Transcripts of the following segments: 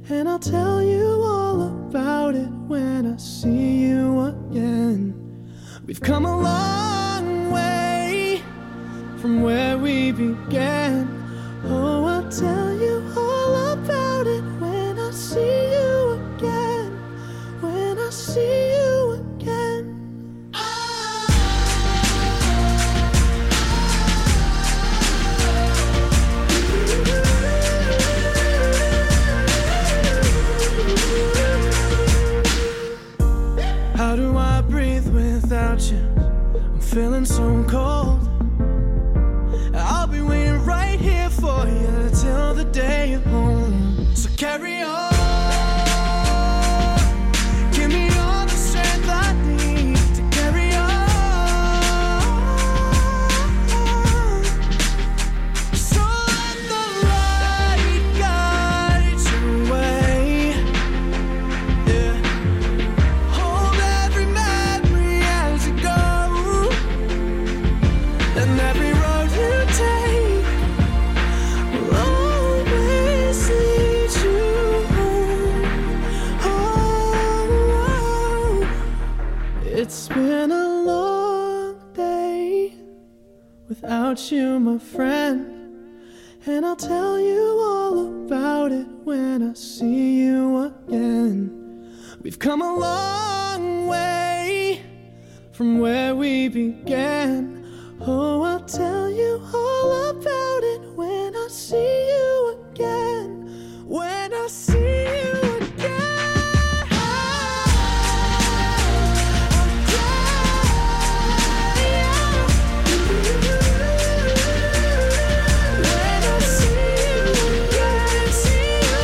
And I'll tell you all about it when I see you again. We've come a long way from where we began. Oh, I'll tell you all about it when I see you again. When I see you again. How do I breathe without you? I'm feeling so cold. I'll be waiting right here for you till the day you're home. So carry on. Give me all the strength I need to carry on. So let the light guide your way. Yeah. Hold every memory as you go. And every road you take will always lead you home. Oh, it's been a long day without you, my friend. And I'll tell you all about it when I see you again. We've come a long way from where we began. Oh, I'll tell you all about it when I see you again. When I see you again. When I see you again, see you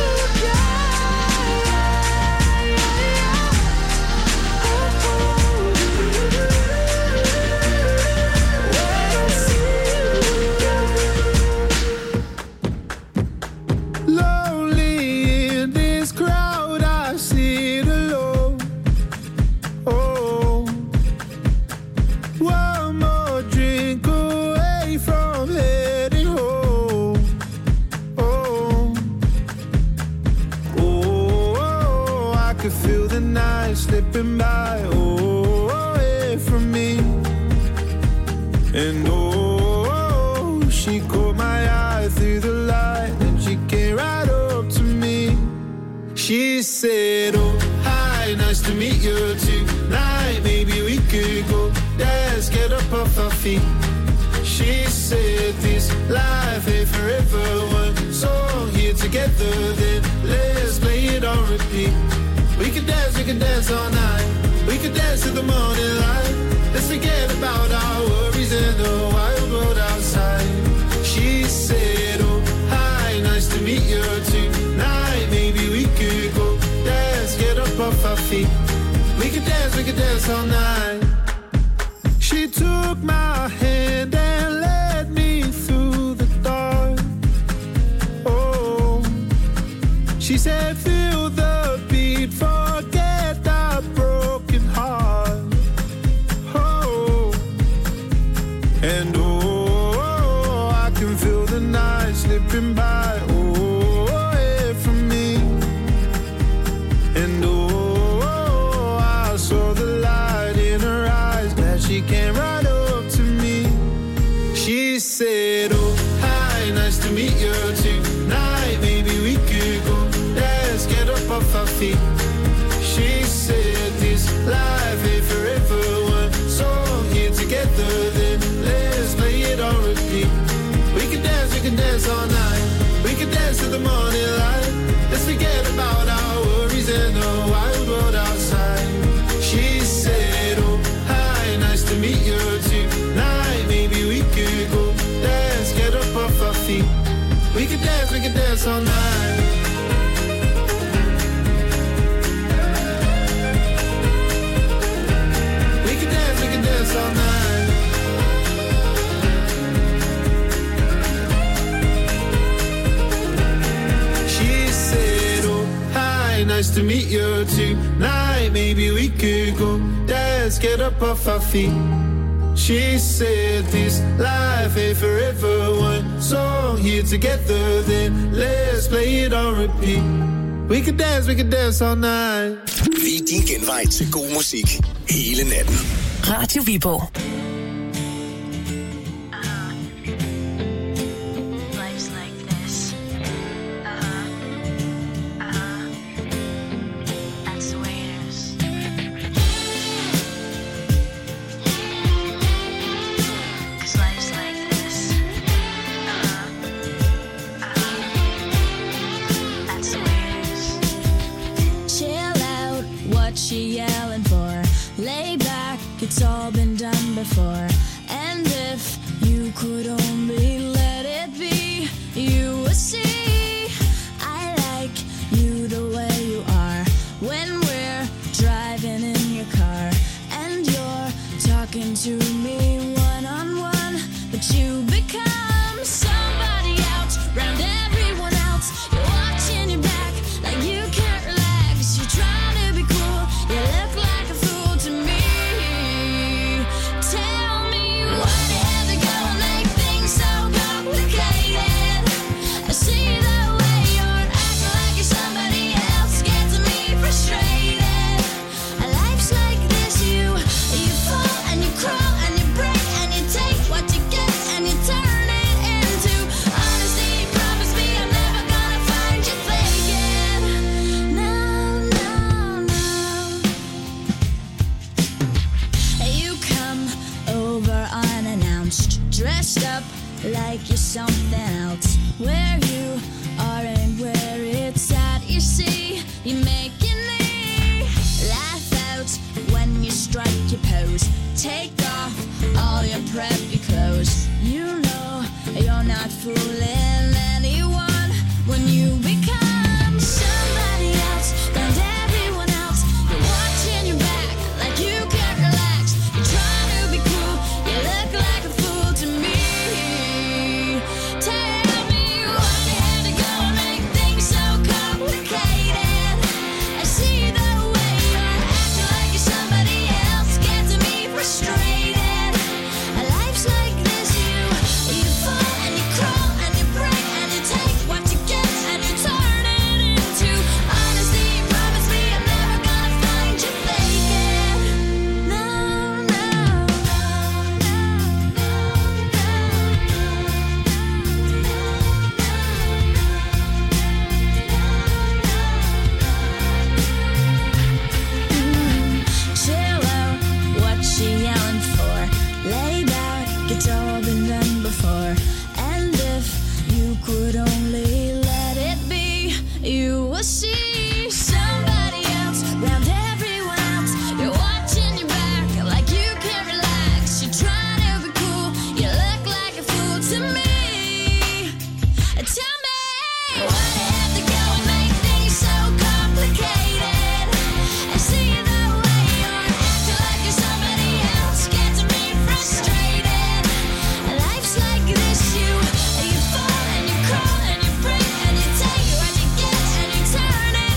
Lonely in this crowd, I sit alone. Oh, one more drink away from heading home. Oh, oh, I could feel the night slipping by. Oh, away from me. And oh, she caught my eye through the light, and she came right up to me. She said, oh, hi, nice to meet you tonight. Maybe we could go dance, get up off our feet. She said, this life ain't forever. One song here together, then let's play it on repeat. We can dance all night. We can dance till the morning light. Let's forget about our worries and the wild world outside. She said, oh, hi, nice to meet you tonight. Maybe we could go dance, get up off our feet. We can dance all night. She took my hand and led me through the dark. Oh, she said, feel the beat, forget our broken heart. Oh, and oh, I can feel the night slipping by. Oh, away from me. And oh, I saw the light in her eyes. Glad she came right up to me. She said, oh, hi, nice to meet you tonight. Maybe we could go dance, get up off our feet. She said, this life ain't forever. One song here together, then let's play it on repeat. We can dance all night. We can dance till the morning light. Let's forget about our worries and the wild world outside. She said, oh, hi, nice to meet you tonight. Maybe we could go dance, get up off our feet. We can dance all night. We can dance all night. She said, oh, hi, nice to meet you tonight. Maybe we could go dance, get up off our feet. She said, this life ain't forever. One song here together, then let's play it on repeat. We could dance all night. Vi er din genvej til god musik hele natten. Radio Viborg. It's all been done before. And if you could only let it be, you would see I like you the way you are. When we're driving in your car and you're talking to me one-on-one, but you become somebody else round everyone else. You're watching your back like you can't relax. You're trying to be cool, you look like a fool to me. Dressed up like you're something else. Where you are and where it's at, you see, you're making me laugh out when you strike your pose. Take off all your preppy clothes. You know you're not fooling anyone when you become somebody else and everyone else. You're watching your back like you can't relax. You're trying to be cool, you look like a fool to me. Tell me why you had to go and make things so complicated. I see the way you're acting like you're somebody else, getting me frustrated. Life's like this, you fall and you crawl and you break and you take what you get and you turn it into honesty. Promise me I'm never gonna find you faking. No, no, chill out, what she yelling for? Lay back, it's all been done before. And if you could only let it be, you will see somebody else round everyone else. You're watching your back like you can't relax. You're trying to be cool, you look like a fool to me. Tell me why you have to go and make things so complicated. I see the way you're acting like you're somebody else, getting me frustrated. Life's like this, you fall and you crawl and you break and you take what you get and you turn it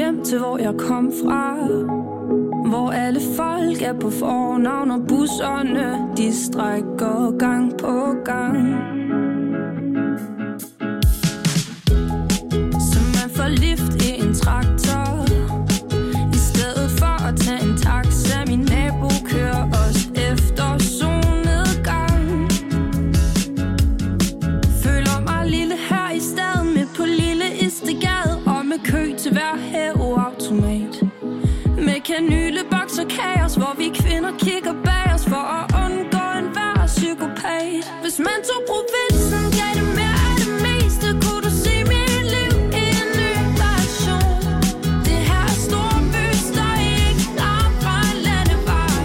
hjem til hvor jeg kom fra, hvor alle folk er på fornavn, og busserne de strækker gang på gang. Så man får lift i en traktor, i stedet for at tage en taxa. Min nabo kører os efter solnedgang. Føler mig lille her i staden, midt på lille Istegade, og med kø til hver hæveautomat. Med kanyleboks og kaos, hvor vi kvinder kigger bag os for at undgå enhver psykopat. Hvis man tog provinsen, gav det mere af det meste, kunne du se mit liv i en ny version. Det her er storby, der ikke langt fra en landevej.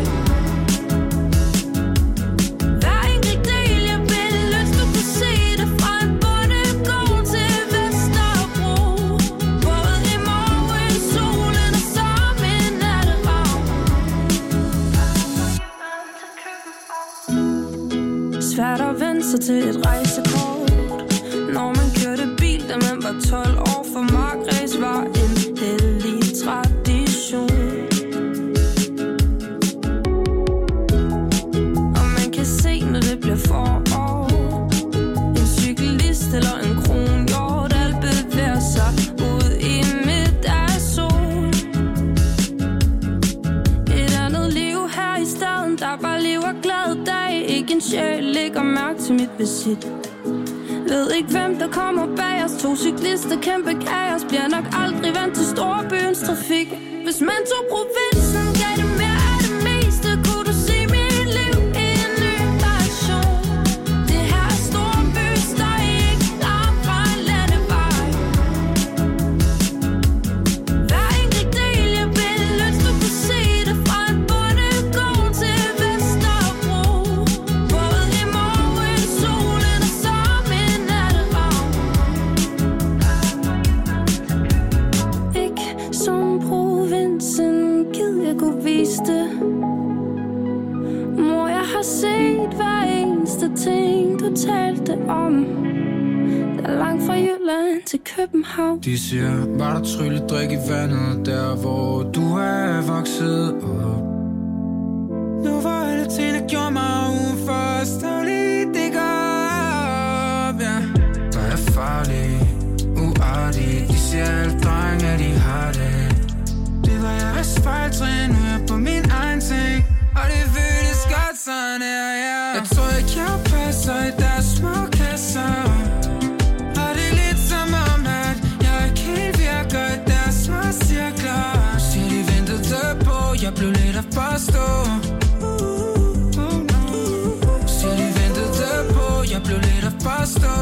Hver enkelt del jeg vil lyst, du kan se det fra en bondegård til Vesterbro. Både i morgen, solen og som en natteravn. Svært at vende sig til et rejsekort, når man kørte bil, da man var 12 år. For markræs var en hellig tradition. Og man kan se, når det bliver forår, en cyklist eller en kronhjort, alt bevæger sig ud i midt af sol. Et andet liv her i staden, der bare lever glad dag. Ikke en sjæl lægger mærke til mit visit. Ved ikke hvem der kommer bag os. To cyklister, kæmpe kaos. Bliver nok aldrig vant til storbyens trafik. Hvis man tog provinsen, gav det mere af det meste, kunne du se mit liv i en ny version. Det her er storby, der ikke langt fra en landevej. Hver enkelt del jeg vil lyst, du kan se det fra en bondegård til Vesterbro. Både i morgen, solen og som en natteravn. Ikke som provinsen, gid jeg kunne vise det. Mor, jeg har set hver eneste ting, du talte om. Der er langt fra Jylland til København. De siger, var der trylledrik i vandet, der hvor du er vokset op. Nu var alle ting, der gjorde mig uforståelig, det går op, ja. Der er farlig, uartig, de siger alle drenge, at de har det. Det var jeg asfalttrin, nu er jeg på min egen ting, og det føles godt sådan her, ja. Jeg tror ikke, jeg passer i deres små kasser. Og det er lidt som om, at jeg ikke helt virker i deres små cirkler. Siger de ventede på, jeg blev lidt at forstå. Siger de ventede på, jeg blev lidt at forstå.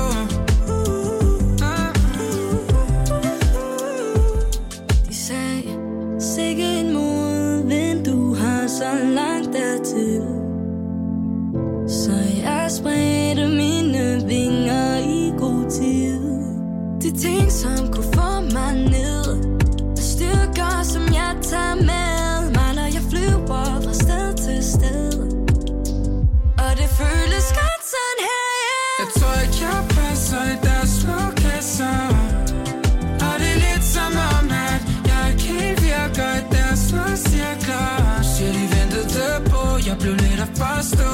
De sagde, sikke en modvind, du har så langt dertil. Så jeg spredte mine vinger i god tid. De ting, som kunne få mig ned, er styrker, som jeg tager med mig, når jeg flyver fra sted til sted. Og det føles godt sådan her, yeah. Jeg tror ikke, jeg passer i deres små kasser. Og det er lidt som om, at jeg ikke helt virker i deres små cirkler. Siger de ventede på, jeg blev lidt at forstå.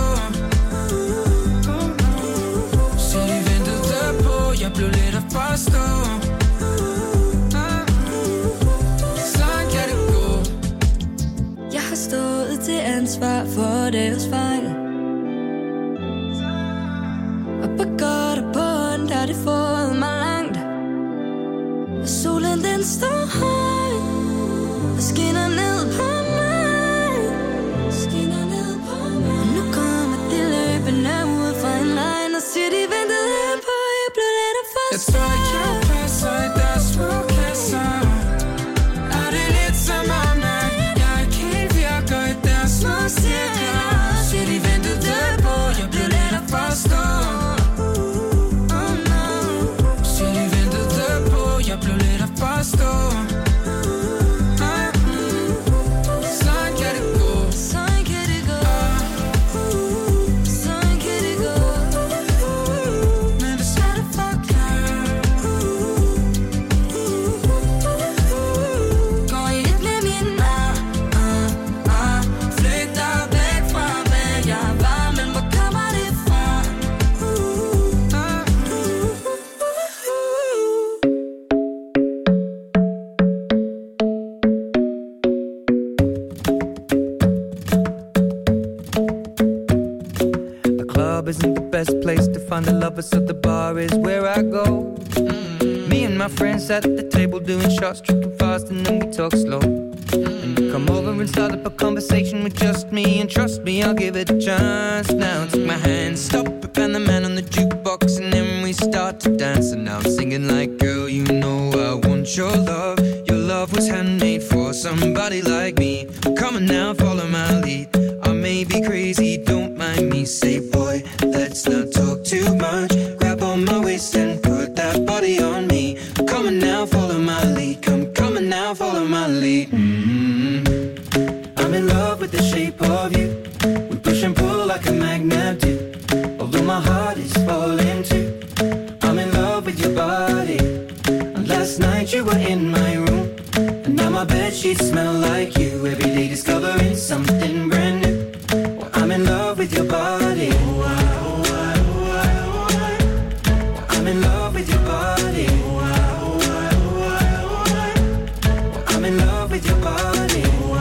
Siger de ventede på, jeg blev lidt at forstå. Sådan kan det gå. Jeg har stået til ansvar for deres fejl, og på godt og på ondt har det fået mig langt. Og solen den står højt og skinner ned på mig. Skinner ned på mig. Og nu kommer de løbende ud fra en regn og siger de ventede på, jeg blev lidt af Jeg tror ikke, jeg passer i deres små kasser. Og det er lidt som om, at jeg ikke helt virker i deres små cirkler. Siger de ventede på, jeg blev lidt at forstå. Siger de ventede på, jeg blev lidt at forstå. club isn't the best place to find a lover, so the bar is where I go. Me and my friends at the table doing shots, tripping fast, and then we talk slow. And you come over and start up a conversation with just me, and trust me, I'll give it a chance. Now take my hand, stop it, and the man on the jukebox, and then we start to dance. And now I'm singing like, girl, you know I want your love. Your love was handmade for somebody like me. Come on now, follow my lead. I may be crazy, don't mind me. Say, boy, let's not talk too much. Grab on my waist and put that body on me. Come on now, follow my lead. Come on now, follow my lead. I'm in love with the shape of you. We push and pull like a magnet do. Although my heart is falling too. I'm in love with your body. And last night you were in my room, and now my bedsheets smell like you. Every day discovering something brand new. Well, I'm in love with your body. I'm in love with your body. I'm in love with your body.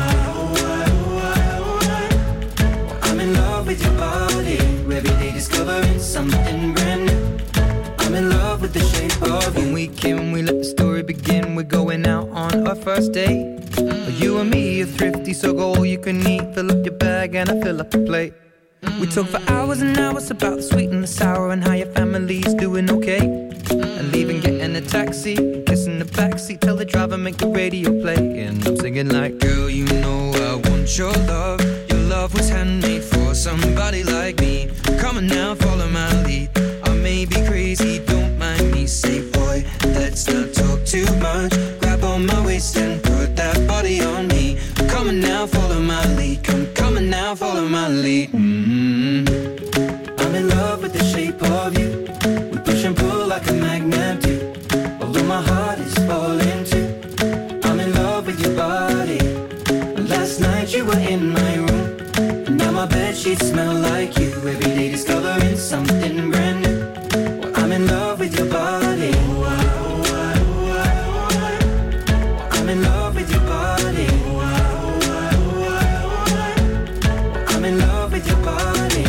I'm in love with your body. Every day discovering something brand new. I'm in love with the shape of you. When we came, we let the story begin. We're going out on our first date. You and me are thrifty, so go all you can eat. Fill up your bag and I fill up the plate. We talk for hours and hours about the sweet and the sour, and how your family's doing okay. And leaving, getting a taxi, kissing the backseat, tell the driver make the radio play. And I'm singing like, girl, you know I want your love. Your love was handmade for somebody like me. Come on now, follow my lead. I may be crazy, don't mind me. Say, boy, let's not talk too much. Grab on my waist and put that body on me. Come on now, follow my lead. Come on now, follow my lead. I'm in love with the shape of you. We push and pull like a magnet do. Although my heart is falling too. I'm in love with your body. Last night you were in my room, and now my bedsheets smell like you. Every day discovering something brand new. Well, I'm in love with your body. I'm in love with your body. I'm in love with your body.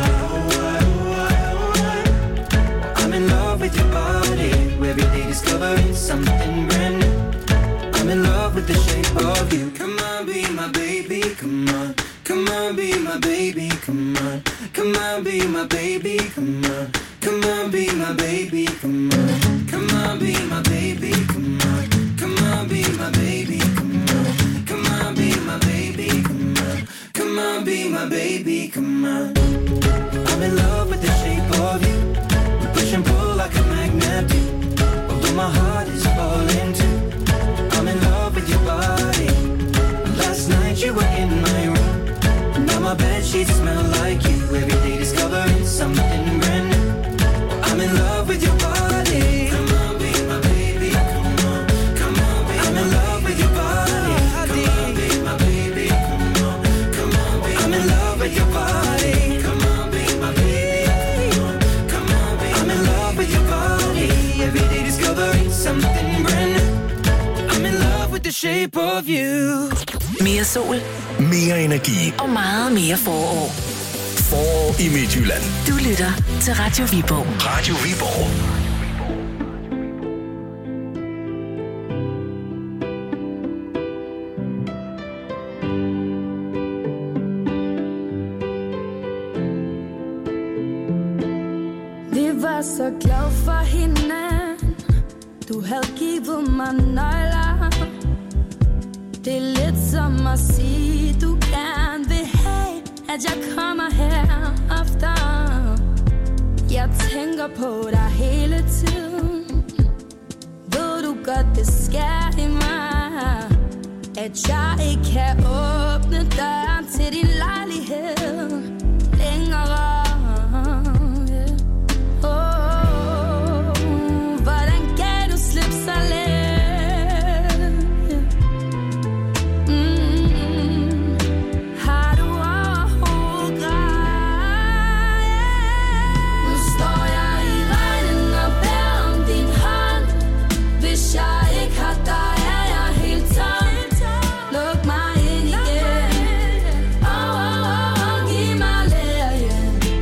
I'm in love with your body. Every day discovering something brand new. I'm in love with the shape of you. Come on, be my baby, come on. Come on, be my baby, come on. Come on, be my baby, come on. Come on, be my baby, come on. Come on, be my baby, come on. Come on, be my baby, come on. Come on, be my baby, come on. Come on, be my baby, come on. I'm in love with the shape of you. We push and pull like a magnet do. Although my heart is falling too. I'm in love with your body. Last night you were in my room, and now my bedsheets smell like you. Every day discovering something brand new. I'm in love with your body. Come on, be my baby. Come on, come on, be I'm in love with your body. Come on, be my baby. Come on, come on, be I'm in love with your body. Come on, be my baby. Come on, come on, be I'm in love with your body. Every day discovering something brand new. I'm in love with the shape of you. Mere sol. Mere energi. Og meget mere forår. Forår i Midtjylland. Du lytter til Radio Viborg. Radio Viborg. Vi var så glad for hinanden. Du havde givet mig nøgler. Det er lidt som at sige, du gerne vil have, at jeg kommer her ofte. Jeg tænker på dig hele tiden. Ved du godt, det sker i mig, at jeg ikke kan åbne døren til din lejlighed længere. Hvordan gav du slip så let? Giv mig lære,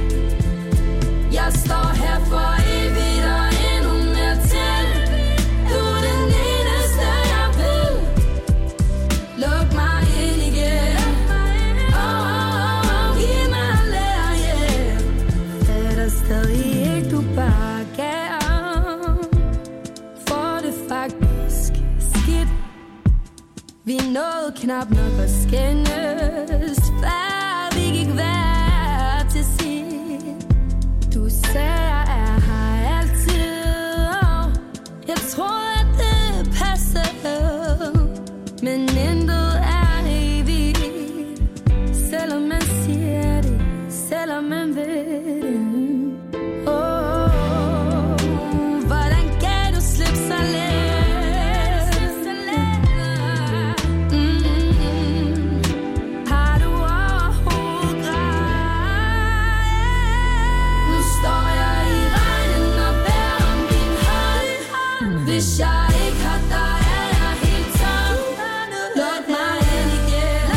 Vi nåede knap nok at skændes, før vi gik hver til sit. Du sagde, jeg er her altid. Jeg tror, at det passer, men intet er evigt. Selvom man siger det, selvom man ved det. Hvordan kan du slippe så let? Har du overhovedet grej? Nu står jeg i regnen og bærer om din hånd. Hvis jeg ikke har dig, er jeg helt tom. Luk mig ind igen.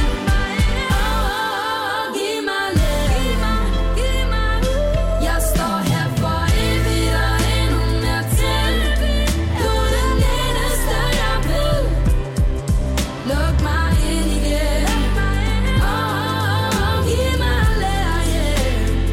Giv mig lidt. Jeg står her for evigt og endnu mere til. Du er den eneste, jeg vil. Luk mig ind igen. Giv mig lidt, yeah.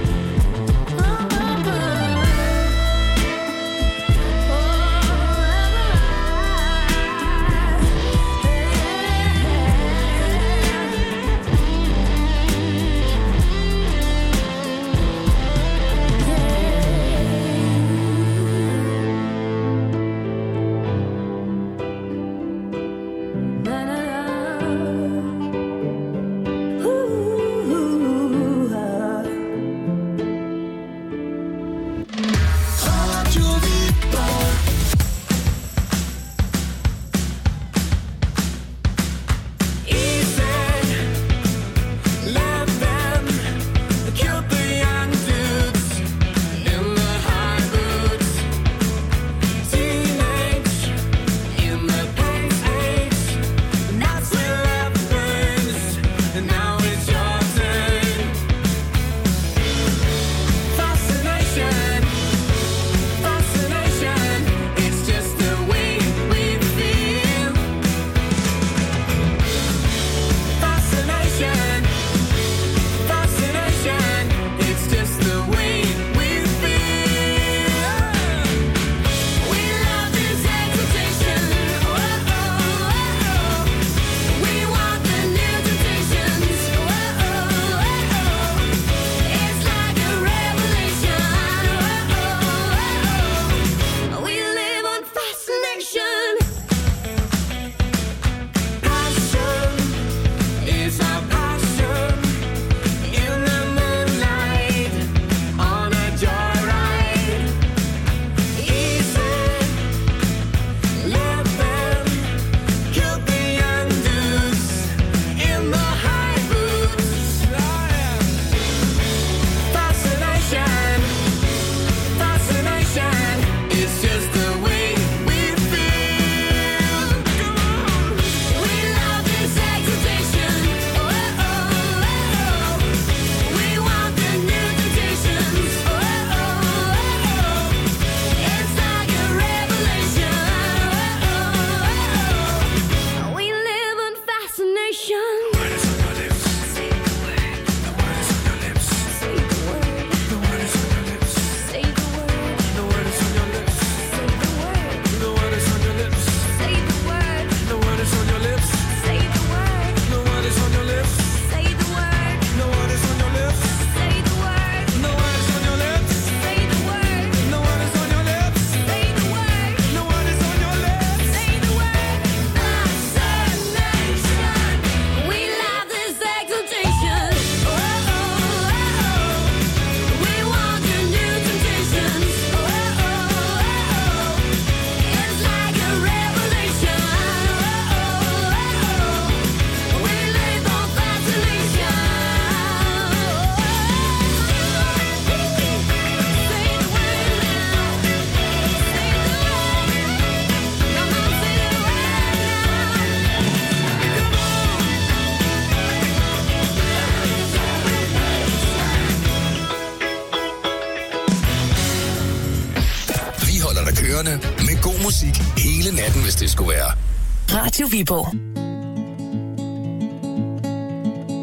Med god musik hele natten, hvis det skulle være. Radio Viborg.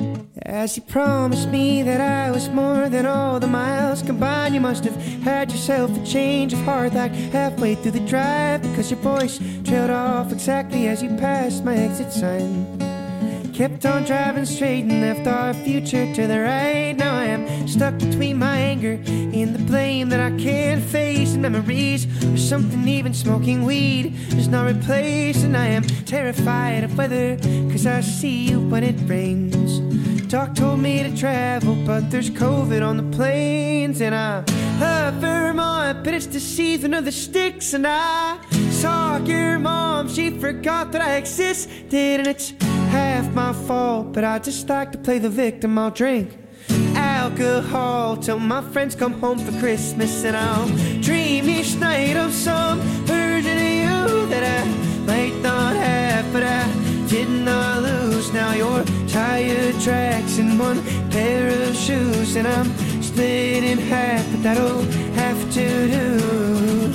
As you promised me that I was more than all the miles combined, you must have had yourself a change of heart like halfway through the drive, because your voice trailed off exactly as you passed my exit sign. Kept on driving straight and left our future to the right. Now I am stuck between my anger and the blame that I can't face, and memories or something even smoking weed does not replace. And I am terrified of weather, cause I see you when it rains. Doc told me to travel, but there's COVID on the planes. And I love Vermont, but it's the season of the sticks. And I saw your mom, she forgot that I existed. And it's half my fault, but I just like to play the victim. I'll drink alcohol till my friends come home for Christmas, and I'll dream each night of some version of you that I might not have, but I did not lose. Now your tire tracks in one pair of shoes, and I'm split in half, but that'll have to do.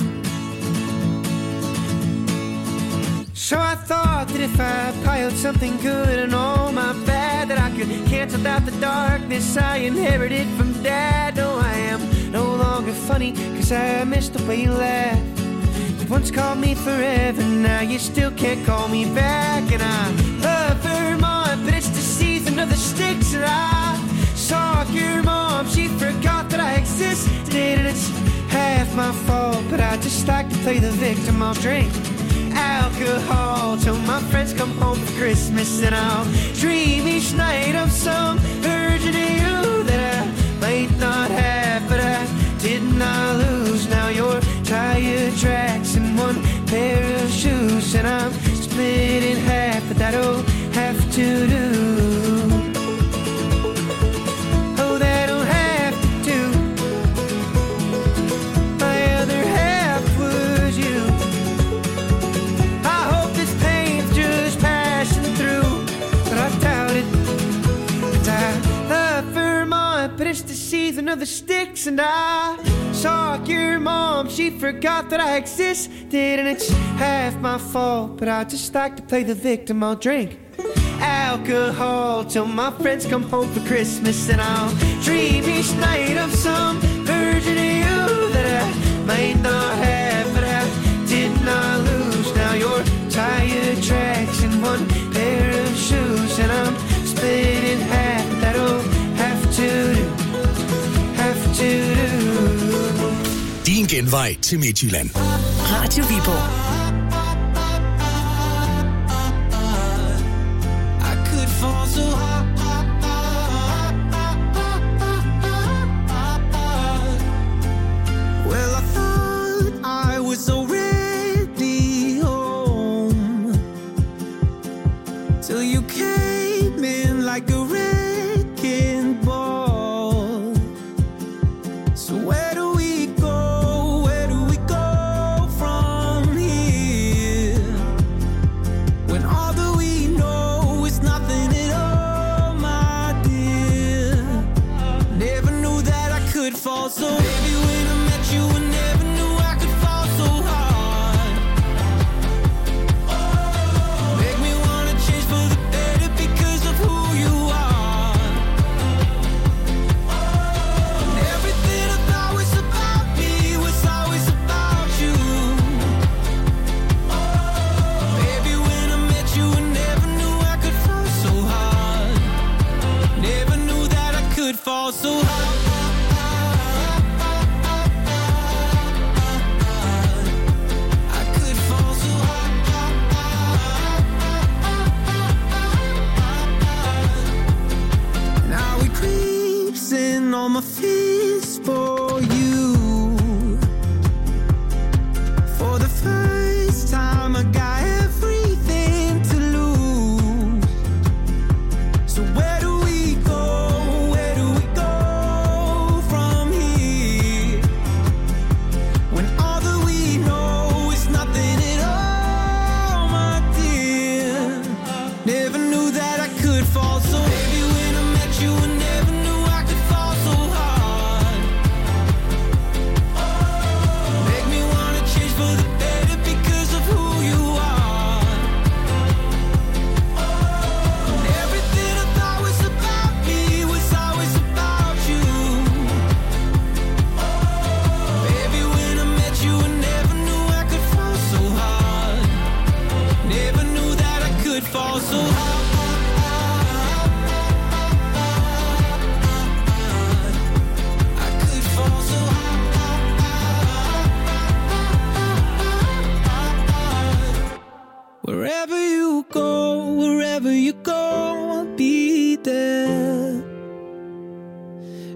So I thought that if I piled something good and all my bad, that I could cancel out the darkness I inherited from Dad. No, I am no longer funny, cause I missed the way you laughed. You once called me forever, now you still can't call me back. And I love Vermont, but it's the season of the sticks. And I saw your mom, she forgot that I existed. And it's half my fault, but I just like to play the victim. I'll drink alcohol till my friends come home for Christmas, and I'll dream each night of some version of you that I might not have, but I did not lose. Now your tire tracks in one pair of shoes, and I'm split in half, but that'll have to do. Oh, that'll have to do. My other half was you. But it's the season of the sticks, and I saw your mom, she forgot that I existed. And it's half my fault, but I just like to play the victim. I'll drink alcohol till my friends come home for Christmas, and I'll dream each night of some version of you that I might not have, but I did not lose. Now your tire tracks in one pair of shoes, and I'm split in half. That'll have to do. Din genvej til Midtjylland. Radio Viborg. I could fall so hard. Well, I thought I was already home till you came in like a wrecking ball. So where do we go? Where do we go from here? When all that we know is nothing at all, my dear. Never knew that I could fall so. Baby, when I met you, I never knew I could fall so hard. Make me wanna change for the better because of who you are. And everything I thought was about me was always about you. Baby, when I met you, I never knew I could fall so hard. Never knew that I could fall so hard. I could fall so hard. Now it creeps in all my fears for you. For the first time I got everything to lose. So where do we go? Where do we go from here? When all that we know is nothing at all, my dear. Never knew that I could fall so. Baby, when I met you, I never knew I could fall so hard.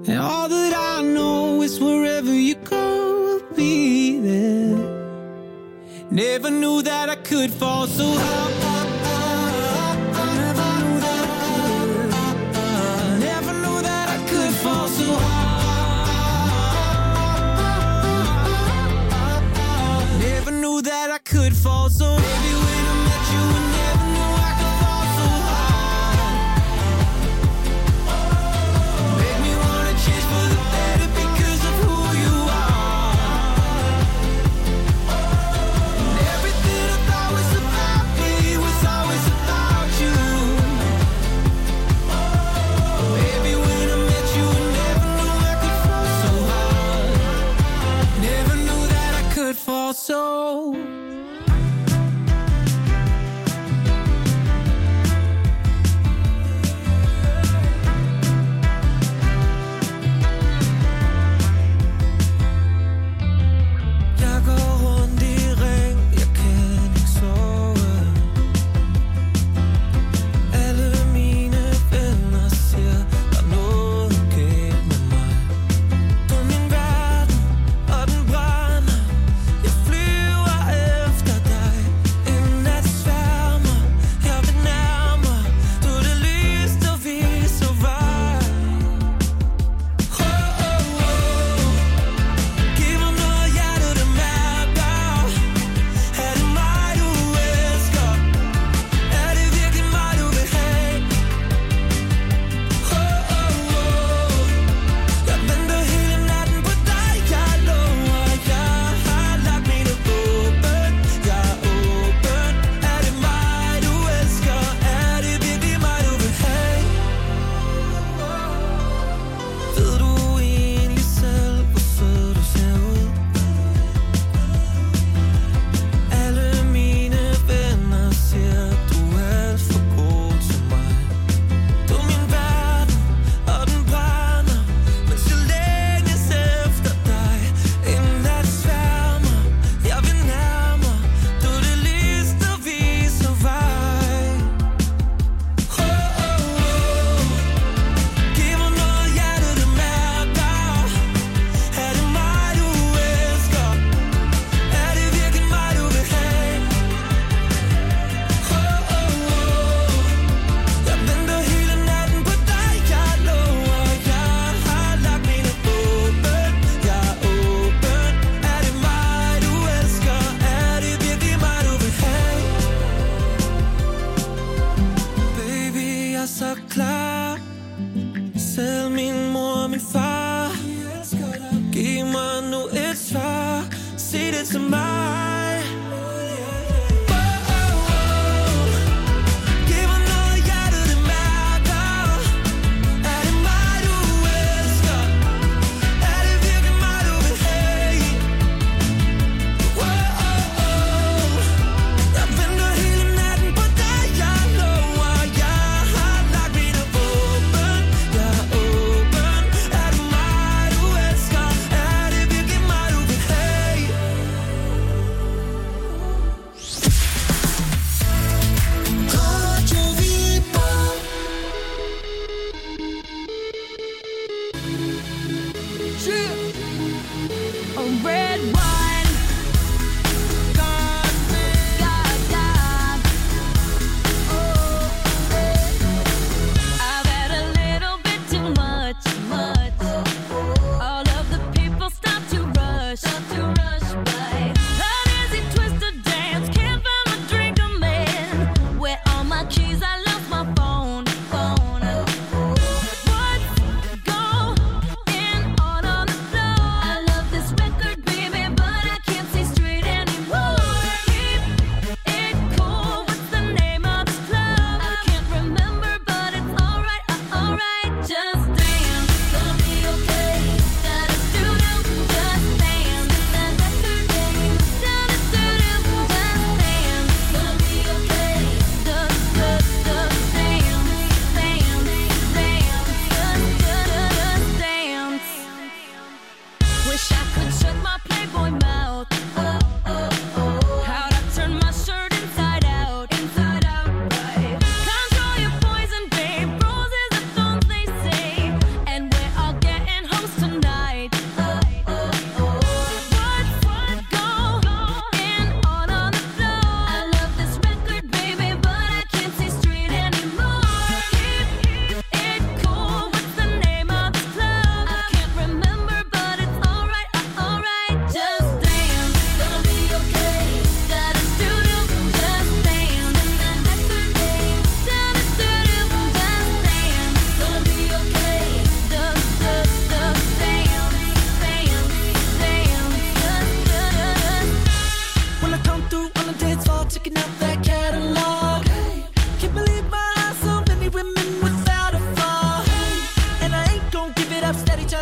And all that I know is wherever you go, I'll be there. Never knew that I could fall so high. That I could fall so maybe when I met you I never knew I could fall so high. Made me wanna change for the better because of who you are. And everything I thought was about me was always about you. Maybe when I met you I never knew I could fall so high. Never knew that I could fall so.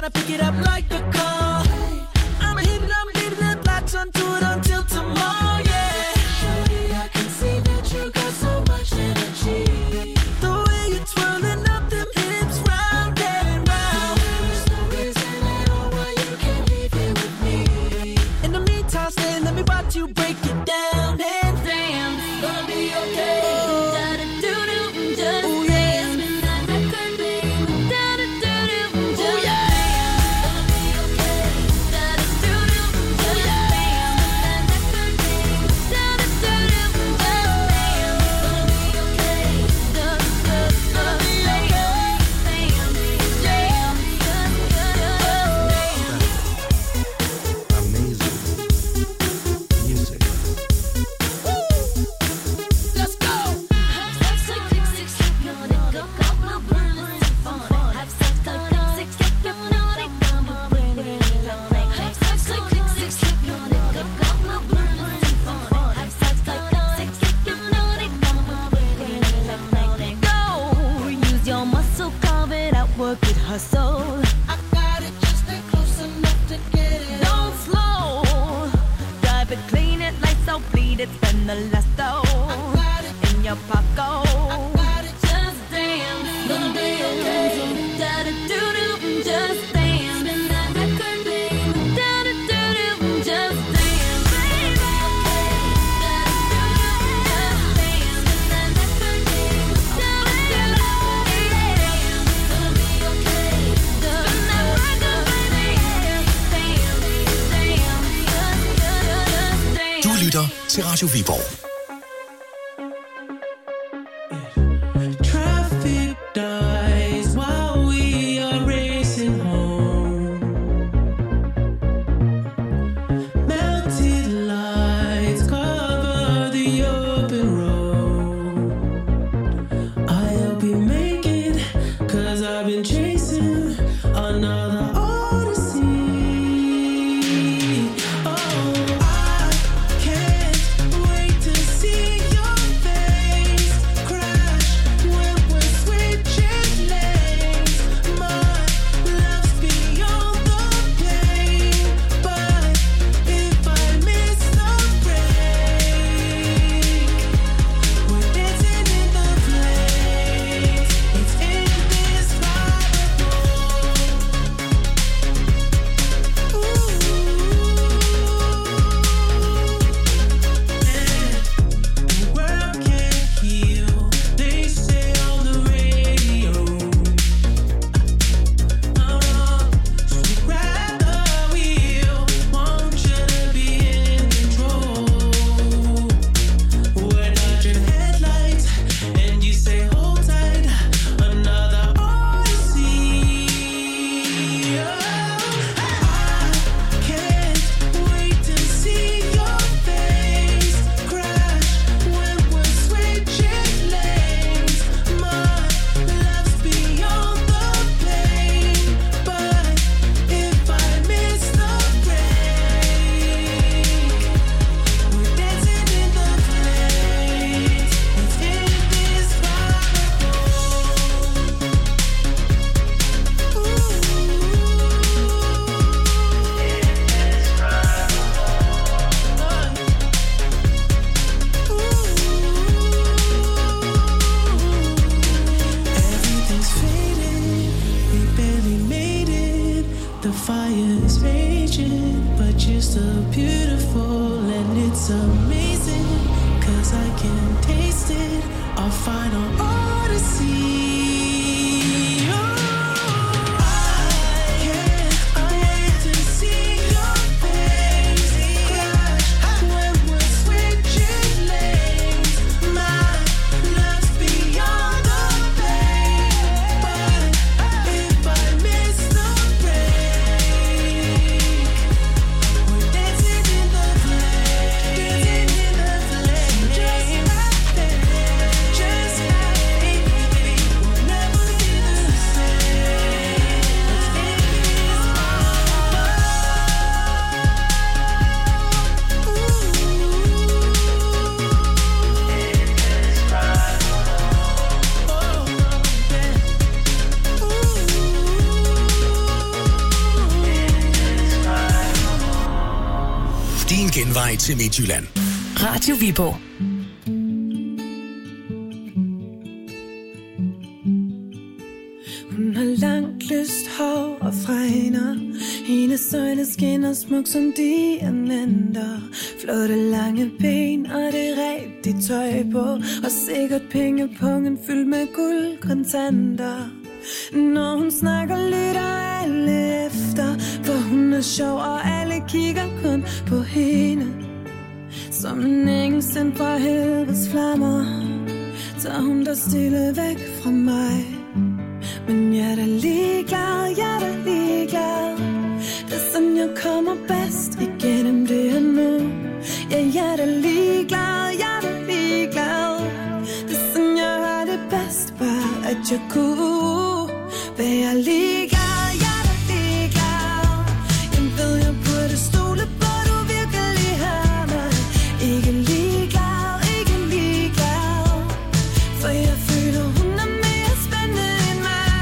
I pick it up like a call. I'm hitting up, latch onto it until tomorrow, yeah. Shorty, I can see that you got so much energy. The way you're twirling up them hips round and round. There's no reason at all why you can't leave here with me. In the meantime, stay, let me watch you break it down. And damn, it's gonna be okay. Hustle. I got it, just stay close enough to get it. Don't slow. Drive it, clean it, lights out, bleed it, spend the last dough. I got it in your pocket. I got it, just dance. Gonna be okay. Da-da-do-do, just dance. Spin that record, baby. Da-da-do-do, just dance, baby. Lytter til Radio Viborg. Traffic dies while we are racing home. Melted lights cover the open road. I'll be making, 'cause I've been chasing another odyssey. genvej til Midtjylland. Radio Viborg. Hun har langt lyst hår og fregner. Hendes øjne skinner smuk som diamanter. Flotte lange ben og det rigtige tøj på. Og sikkert pengepungen fyldt med guldkontanter. Når hun snakker, lytter alle efter. For hun er sjov, og alle kigger kun på hende. Som en engel sendt fra helvedes flammer, tager hun der stille væk fra mig. Men jeg er da ligeglad, jeg er da ligeglad. Det er sådan, jeg kommer bedst igennem det her nu. Ja, jeg er da ligeglad, jeg er da ligeglad. Det er sådan, jeg har det bedst, bare at jeg kunne være ligeglad, jeg er da ligeglad. Jeg ved, jeg burde stole på, du virkelig har mig. Ikke ligeglad, ikke ligeglad. For jeg føler, hun er mere spændende end mig.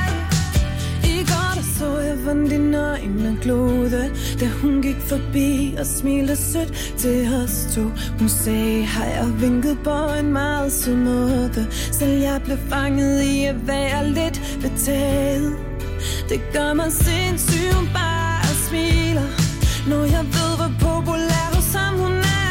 I går der så jeg, hvordan dine øjne glode, da hun gik forbi og smilte sødt til os to. Hun sagde hej og vinkede på en meget sød måde. Selv jeg blev fanget i at være lidt betaget. Det gør mig sindssyg, hun bare smiler, når jeg ved, hvor populær og som hun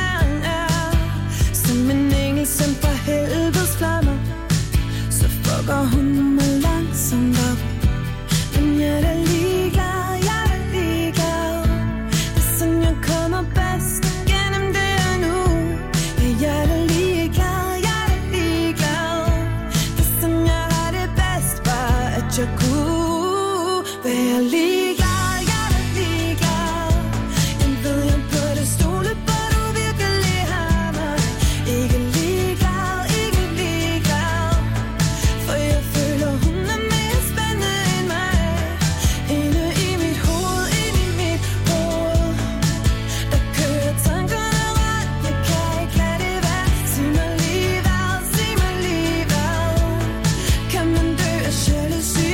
er. Som en engel sendt fra helvedes flammer, så fucker hun mig langsomt op. Men jeg er da ligeglad, jeg er da ligeglad. Det er sådan, jeg kommer bedst gennem det her nu. Ja, jeg er da ligeglad, jeg er da ligeglad. Det er sådan, jeg har det bedst, bare at jeg kunne være ligeglad, jeg er da ligeglad. Jeg ved, jeg burde stole på, du virkelig har mig. Ikke ligeglad, ikke ligeglad. For jeg føler, hun er mere spændende end mig. Inde i mit hoved, inde i mit hoved, der kører tankerne rundt. Jeg kan ikke lade det være. Sig mig lige hvad, sig mig lige hvad. Kan man dø af jalousi?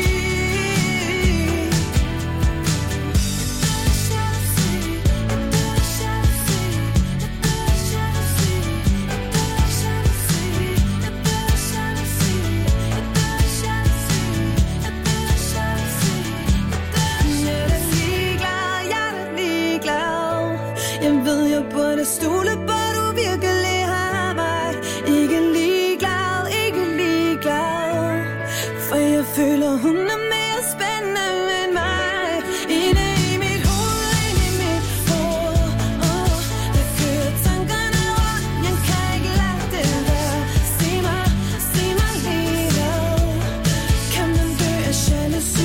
Jeg ved, jeg burde stole på, du virkelig har mig. Ikke ligeglad, ikke ligeglad. For jeg føler, hun er mere spændende end mig. Inde i mit hoved, inde i mit hoved, der kører tankerne rundt. Jeg kan ikke lade det være. Sig mig lige hvad. Kan man dø af jalousi?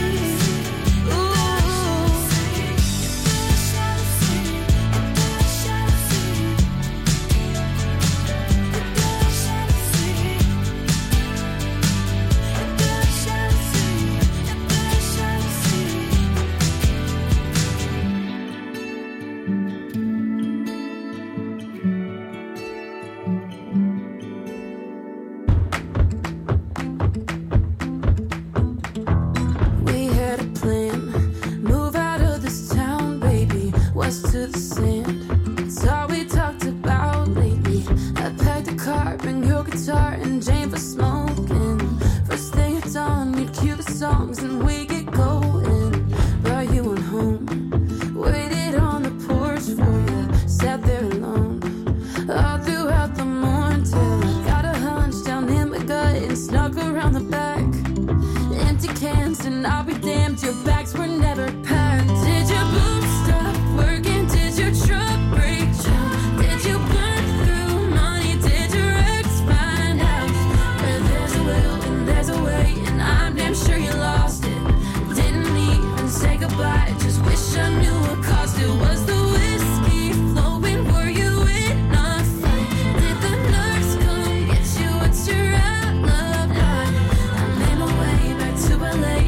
We had a plan, move out of this town, baby, west to the sand. It's all we talked about lately. I packed a car, bring your guitar and Jane for smoking. First thing at dawn, we'd cue the songs and we get going. Brought you on home, waited on the porch for you, sat there alone all throughout the morning till I got a hunch down in my gut and snuck around the back. Empty cans and I'll be damned, your bags were never packed. Did your boots stop working? Did your truck break down? Did you burn through money? Did your ex find out? Where there's a will and there's a way, and I'm damn sure you lost it. Didn't even say goodbye, just wish I knew what caused it. Was the whiskey flowing? Were you in a fight? Did the nurse come get you? What's your alibi? I made my way back to LA.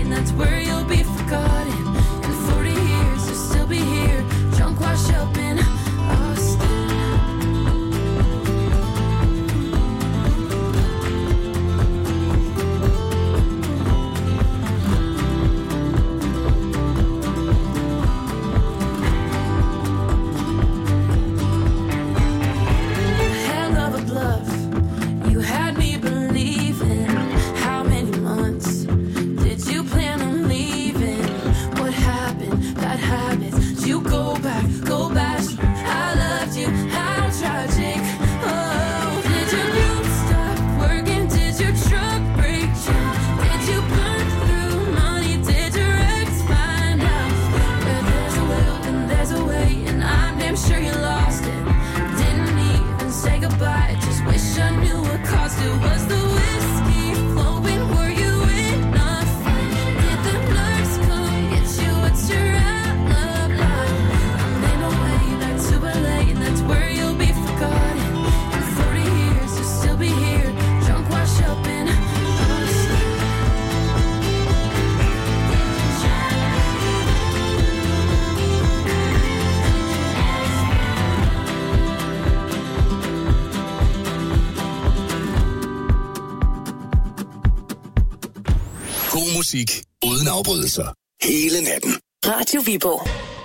musik uden afbrydelser. Hele natten. Radio Viborg.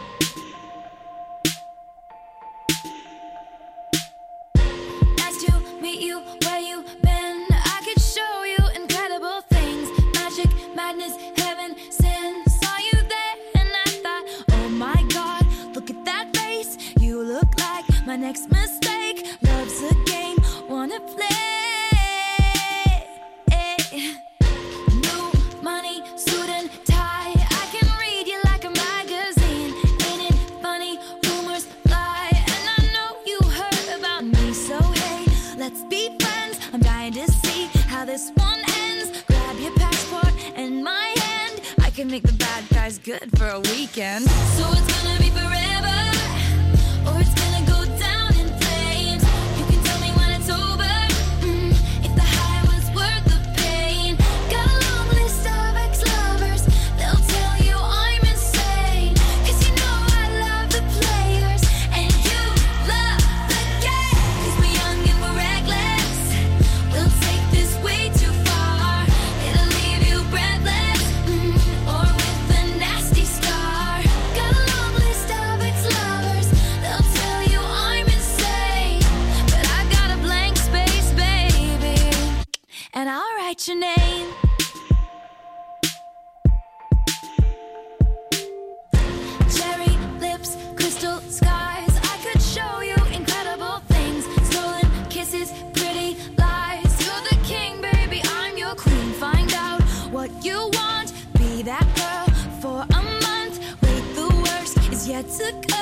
Nice to meet you, where you been? I could show you incredible things. Magic, madness, heaven, sin. Saw you there and I thought, oh my God, look at that face. You look like my next mistake. Love's a game, wanna play. New money, suit and tie. I can read you like a magazine. Ain't it funny? Rumors fly, and I know you heard about me. So hey, let's be friends. I'm dying to see how this one ends. Grab your passport and my hand. I can make the bad guys good for a weekend. So it's gonna be forever, or it's gonna go down in flames. You can tell me when it's over, if the high was worth the pain. Got a long list of ex-lovers, they'll tell you I'm insane. 'Cause you know I love the players, and you love the game. 'Cause we're young and we're reckless, we'll take this way too far. It'll leave you breathless, or with a nasty scar. Got a long list of ex-lovers, they'll tell you I'm insane. But I got a blank space, baby, and I'll write your name. Cherry lips, crystal skies. I could show you incredible things. Stolen kisses, pretty lies. You're the king, baby, I'm your queen. Find out what you want, be that girl for a month. Wait, the worst is yet to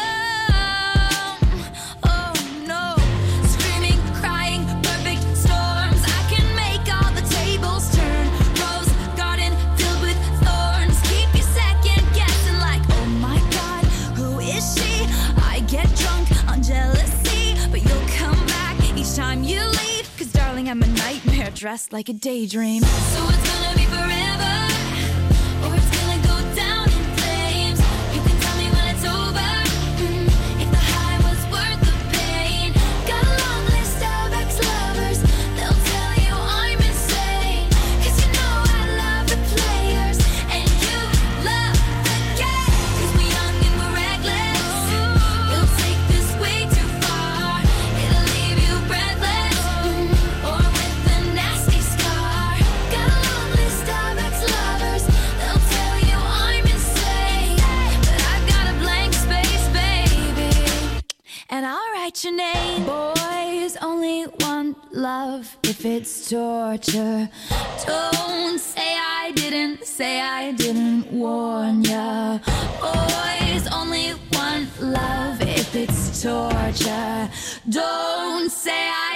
come. Oh no, screaming, crying, perfect storms. I can make all the tables turn. Rose garden filled with thorns. Keep you second guessing like, oh my God, who is she? I get drunk on jealousy, but you'll come back each time you leave. 'Cause darling, I'm a nightmare dressed like a daydream. So it's gonna be forever, or it's gonna go down in flames. You can tell me when it's over, if the high was worth the pain. Got a long list of ex-lovers, they'll tell you I'm insane. 'Cause you know I love the players, and you love the game. 'Cause we're young and we're reckless, we'll take this way too far. It'll leave you breathless, or with a nasty scar. Got a long list of ex-lovers, they'll tell you I'm insane. But I've got a blank space, baby, and I'll write your name. Boys only want love if it's torture. Don't say I didn't warn ya. Boys only want love if it's torture. Don't say I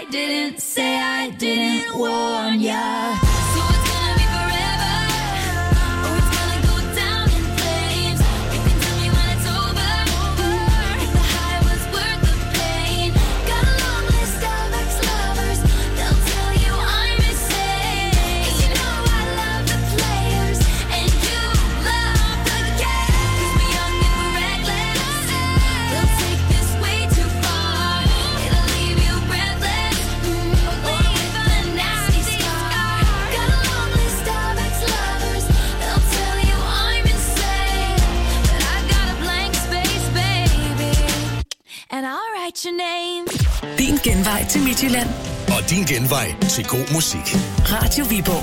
didn't warn ya. So it's gonna be forever, or it's gonna go down in flames. You can tell me when it's over, if the high was worth the pain. Got a long list of ex-lovers, they'll tell you I'm insane. 'Cause you know I love the players, and you love the game. 'Cause we're young and we're reckless, we'll take this way too far. It'll leave you breathless, or with a nasty scar. Got a long list of ex-lovers, they'll tell you I'm insane. But I've got a blank space, baby, and I'll write your name. Din genvej til Midtjylland. Og din genvej til god musik. Radio Viborg.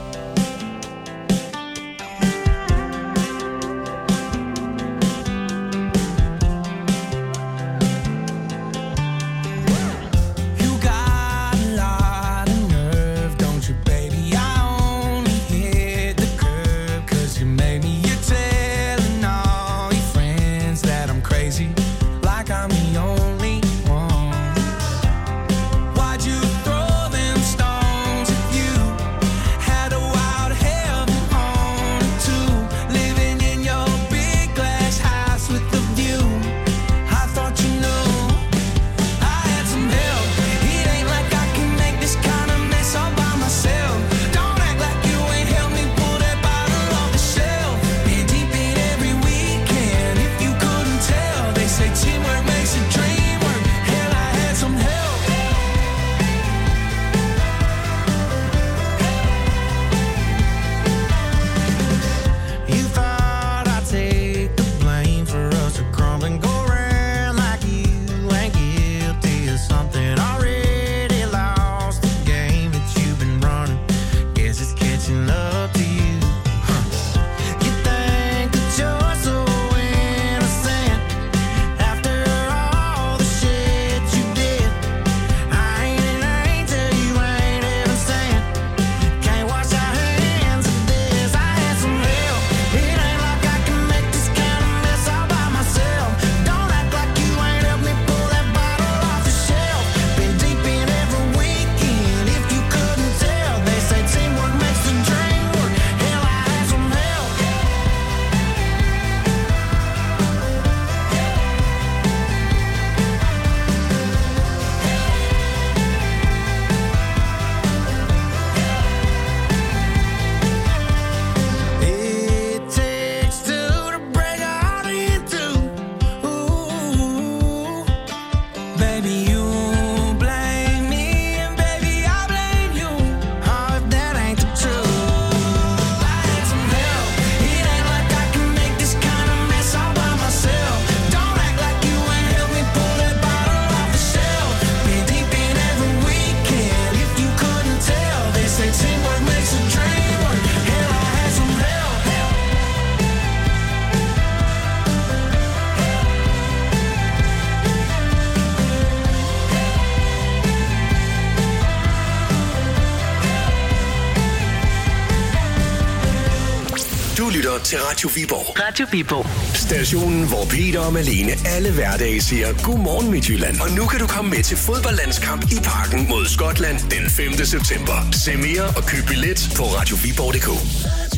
You got a lot of nerve, don't you, baby? I only hit the curb 'cause you made me. You're telling all your friends that I'm crazy, like I'm the only one. Why'd you throw them stones if you Du lytter til Radio Viborg. Radio Viborg. Stationen, hvor Peter og Malene alle hverdage siger godmorgen Midtjylland. Og nu kan du komme med til fodboldlandskamp i Parken mod Skotland den 5. september. Se mere og køb billet på radioviborg.dk.